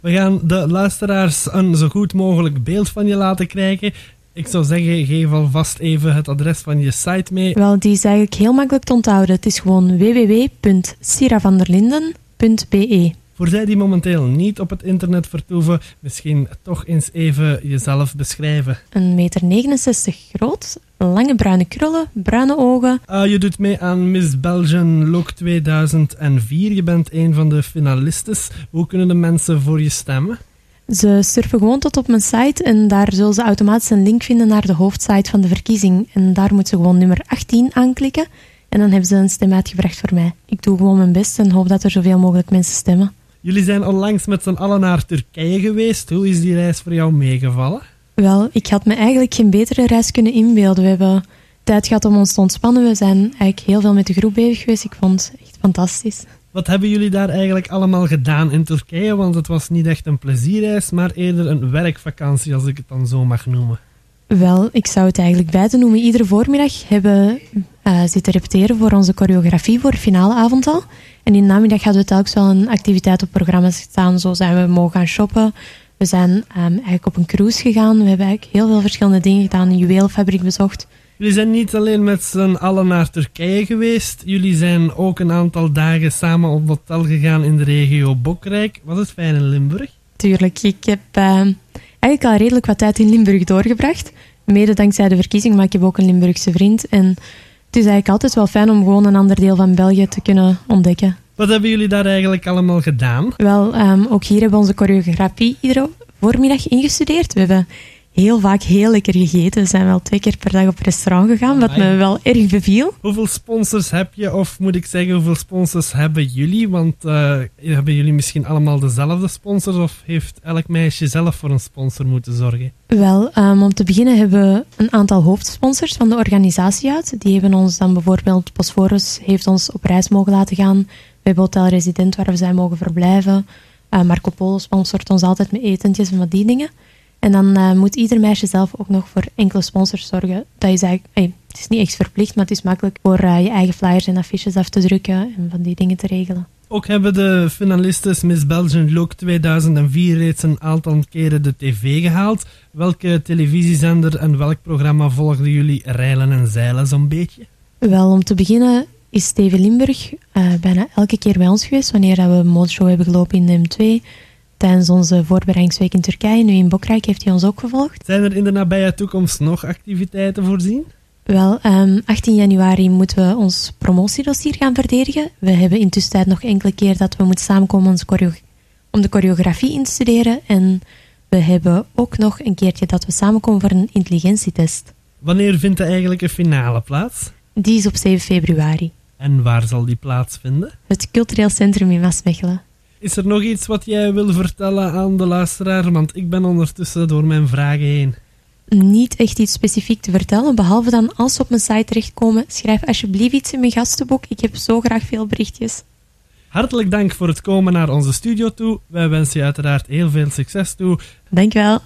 We gaan de luisteraars een zo goed mogelijk beeld van je laten krijgen. Ik zou zeggen, geef alvast even het adres van je site mee. Wel, die is eigenlijk heel makkelijk te onthouden. Het is gewoon www.siravanderlinden.be. Voor zij die momenteel niet op het internet vertoeven, misschien toch eens even jezelf beschrijven. 1,69 meter groot, lange bruine krullen, bruine ogen. Je doet mee aan Miss Belgian Look 2004. Je bent een van de finalistes. Hoe kunnen de mensen voor je stemmen? Ze surfen gewoon tot op mijn site en daar zullen ze automatisch een link vinden naar de hoofdsite van de verkiezing. En daar moeten ze gewoon nummer 18 aanklikken en dan hebben ze een stem uitgebracht voor mij. Ik doe gewoon mijn best en hoop dat er zoveel mogelijk mensen stemmen. Jullie zijn onlangs met z'n allen naar Turkije geweest. Hoe is die reis voor jou meegevallen? Wel, ik had me eigenlijk geen betere reis kunnen inbeelden. We hebben tijd gehad om ons te ontspannen. We zijn eigenlijk heel veel met de groep bezig geweest. Ik vond het echt fantastisch. Wat hebben jullie daar eigenlijk allemaal gedaan in Turkije? Want het was niet echt een plezierreis, maar eerder een werkvakantie, als ik het dan zo mag noemen. Wel, ik zou het eigenlijk bij te noemen. Iedere voormiddag hebben we zitten repeteren voor onze choreografie voor finale avond al. En in de namiddag hadden we telkens wel een activiteit op programma's staan. Zo zijn we mogen gaan shoppen. We zijn eigenlijk op een cruise gegaan. We hebben eigenlijk heel veel verschillende dingen gedaan. Een juweelfabriek bezocht. Jullie zijn niet alleen met z'n allen naar Turkije geweest. Jullie zijn ook een aantal dagen samen op hotel gegaan in de regio Bokrijk. Was het fijn in Limburg? Tuurlijk. Ik heb eigenlijk al redelijk wat tijd in Limburg doorgebracht. Mede dankzij de verkiezing, maar ik heb ook een Limburgse vriend. En het is eigenlijk altijd wel fijn om gewoon een ander deel van België te kunnen ontdekken. Wat hebben jullie daar eigenlijk allemaal gedaan? Wel, ook hier hebben we onze choreografie iedere voormiddag ingestudeerd. We hebben heel vaak heel lekker gegeten. We zijn wel 2 keer per dag op restaurant gegaan, wat me wel erg beviel. Hoeveel sponsors heb je, of moet ik zeggen, hoeveel sponsors hebben jullie? Want hebben jullie misschien allemaal dezelfde sponsors, of heeft elk meisje zelf voor een sponsor moeten zorgen? Wel, om te beginnen hebben we een aantal hoofdsponsors van de organisatie uit. Die hebben ons dan bijvoorbeeld, Bosphorus heeft ons op reis mogen laten gaan. We hebben Hotel Resident waar we zijn mogen verblijven. Marco Polo sponsort ons altijd met etentjes en wat die dingen. En dan moet ieder meisje zelf ook nog voor enkele sponsors zorgen. Dat is eigenlijk, het is niet echt verplicht, maar het is makkelijk voor je eigen flyers en affiches af te drukken en van die dingen te regelen. Ook hebben de finalistes Miss Belgian Look 2004 reeds een aantal keren de tv gehaald. Welke televisiezender en welk programma volgden jullie reilen en zeilen zo'n beetje? Wel, om te beginnen is TV Limburg bijna elke keer bij ons geweest wanneer we een modeshow hebben gelopen in de M2. Tijdens onze voorbereidingsweek in Turkije, nu in Bokrijk, heeft hij ons ook gevolgd. Zijn er in de nabije toekomst nog activiteiten voorzien? Wel, 18 januari moeten we ons promotiedossier gaan verdedigen. We hebben intussen nog enkele keer dat we moeten samenkomen om de choreografie in te studeren. En we hebben ook nog een keertje dat we samenkomen voor een intelligentietest. Wanneer vindt de eigenlijke finale plaats? Die is op 7 februari. En waar zal die plaatsvinden? Het Cultureel Centrum in Maasmechelen. Is er nog iets wat jij wil vertellen aan de luisteraar? Want ik ben ondertussen door mijn vragen heen. Niet echt iets specifiek te vertellen, behalve dan als ze op mijn site terechtkomen, schrijf alsjeblieft iets in mijn gastenboek. Ik heb zo graag veel berichtjes. Hartelijk dank voor het komen naar onze studio toe. Wij wensen je uiteraard heel veel succes toe. Dank je wel.